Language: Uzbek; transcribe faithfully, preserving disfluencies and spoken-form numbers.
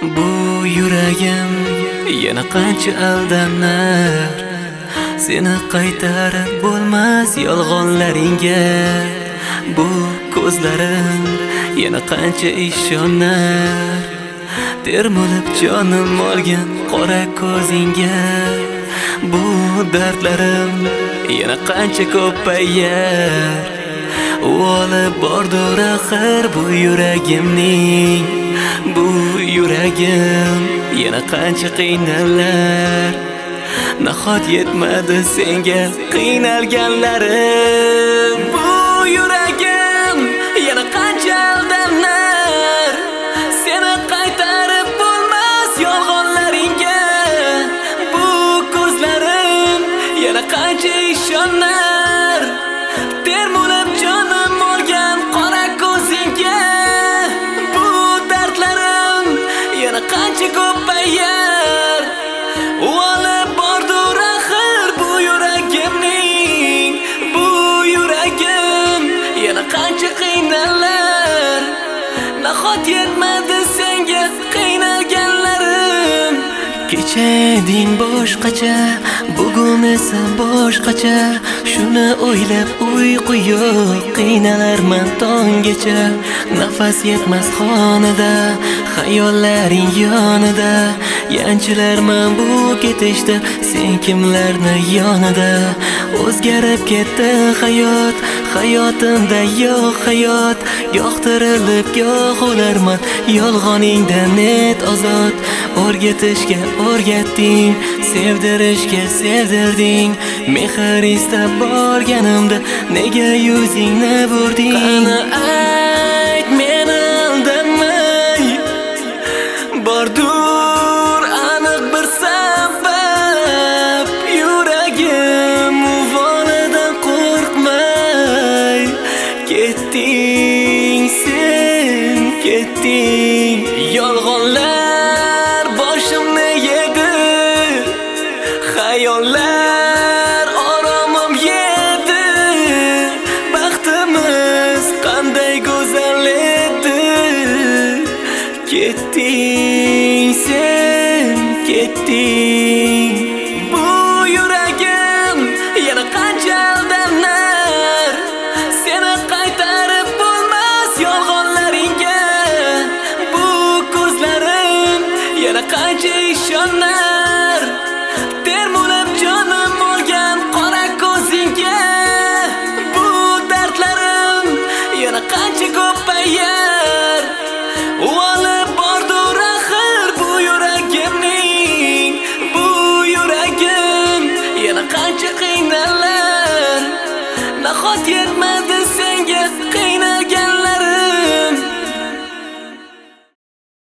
Bu yuragim yana qancha aldanar, seni qaytarib bo'lmas yolg'onlaringga. Bu ko'zlarim yana qancha ishonar, termulib jonim olgan qora ko'zingga. Bu dardlarim yana qancha ko'payar, u olib bordur axir bu yuragimning. Bu yuragim yana qancha qiynalar, nahot yetmadi senga qiynalganlarim. Bu yuragim yana qancha aldanar, seni qaytarib bo'lmas yolg'onlaringga. Bu ko'zlarim yana qancha ishonar, termulib jonim olgan qora ko'zingga. Bu dardlarim yana qancha ko'payar, u olib bordur axir bu yuragimning. Bu yuragim yana qancha qiynalar, nahot yetmadi senga qiynalganlarim. Kecha eding boshqacha, bugun esa boshqacha. Shuni o'ylab uyqu yo'q, qiynalarman tonggacha. Nafas yetmas xonada, xayollaring yonida. Yanchilarman bu ketishda, sen kimlarni yonida. O'zgarib ketdi hayot, hayotimda yo'q hayot. Goh tirilib, goh o'larman, yolg'oningda net ozod. O'rgatishga o'rgatding, sevdirishga sevdirding. Mehr istab borganimda nega yuzingni burding? Qani ayt, meni aldamay, bordur aniq bir sabab. Yuragim uvolidan qo'rqmay ketding, sen ketding. Yolg'onlar boshimni yedi, xayollar oromim yedi. Baxtimiz qanday go'zal edi. Ketding, sen ketding. Bu yuragim yana qancha aldanar, seni qaytarib bo'lmas yolg'onlaringga. Bu ko'zlarim yana qancha ishonar, termulib jonim olgan qora ko'zingga. Bu dardlarim yana qancha ko'payar, u olib bordur axir bu yuragimning. Bu yuragim yana qancha qiynalar, nahot yetmadi senga